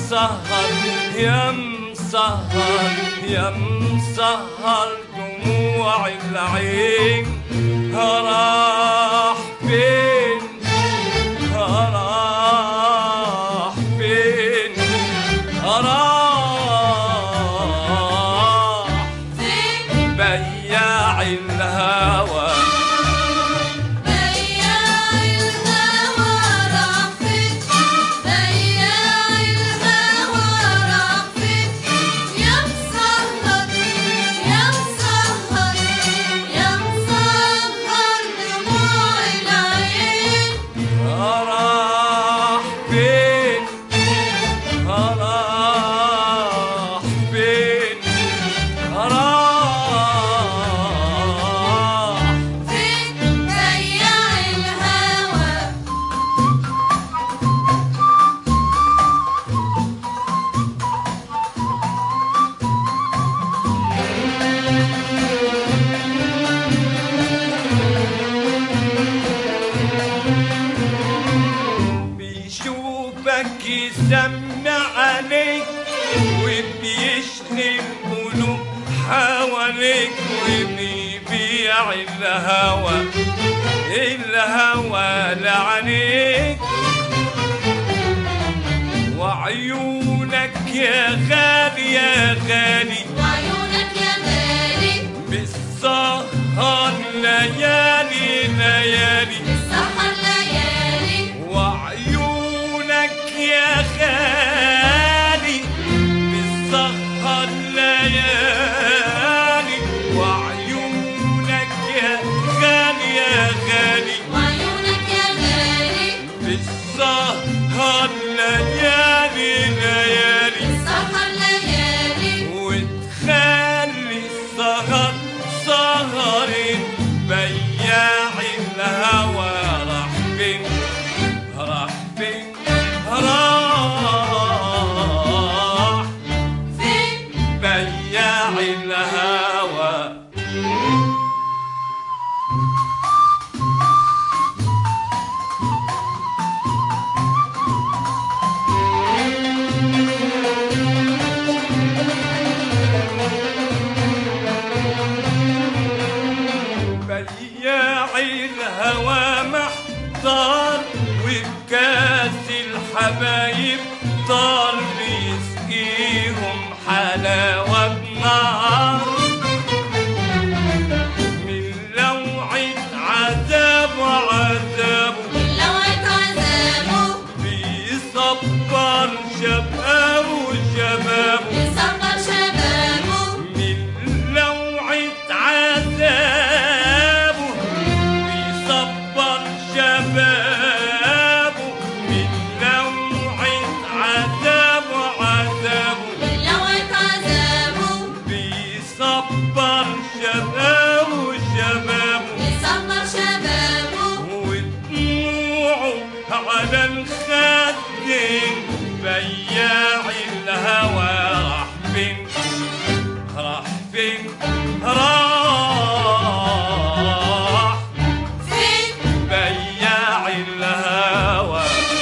مسهر يا مسهر يا مسهر دموع العين راح فين راح فين راح فين بياع الهوى يسمع عليك وبيشغل قلوب حواليك وبيبيع الهوى لعنيك وعيونك يا غالي يا غالي وعيونك يا غالي بالسهر ليالي ليالي بالسهر ليالي وعيونك يا غالي بالسهر ليالي وعيونك يا غالي يا غالي وعيونك يا غالي بالسهر ليالي ليالي بالسهر ليالي وتخلي السهر سهر بياع الهوى راح فين راح فين راح فين بياع الهوى بياع الهوى محتار وبكاس الحبايب طار بيسقيهم حلاوة بنار من لوعة عذاب وعذابه من لوعة عذابه بيصبر شبابه شبابه بيصبر شبابه من لوعة عذابه بيصبر شبابه من لوعة عذابه عذابه من لوعة عذابه بيصبر شبابه شبابه بيصبر شبابه ودموعه على الخدين بياع الهوى راح فين راح فين راح فين بياع الهوى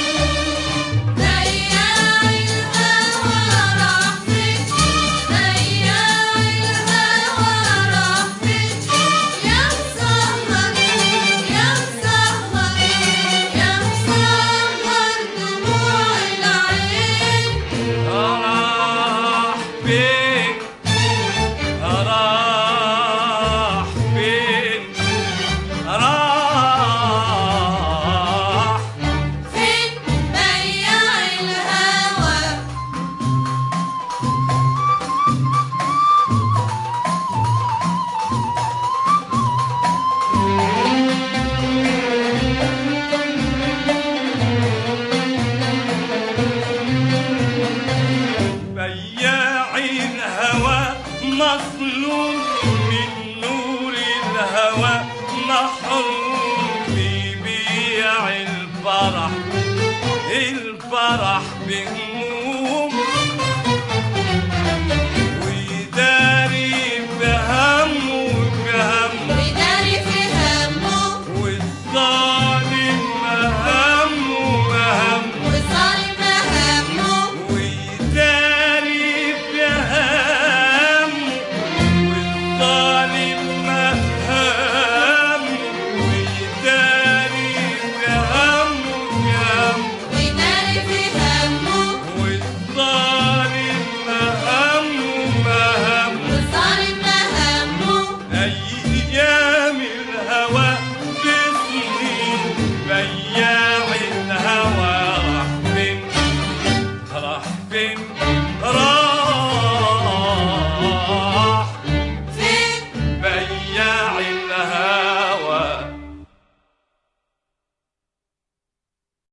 بياع الهوى راح فين بياع الهوى راح فين يا مسهر يا مسهر يا مسهر دموع العين راح فين راح فين راح فين بياع الهوى بياع الهوى مظلوم من نور الهوى محروم بيبيع الفرح بهموم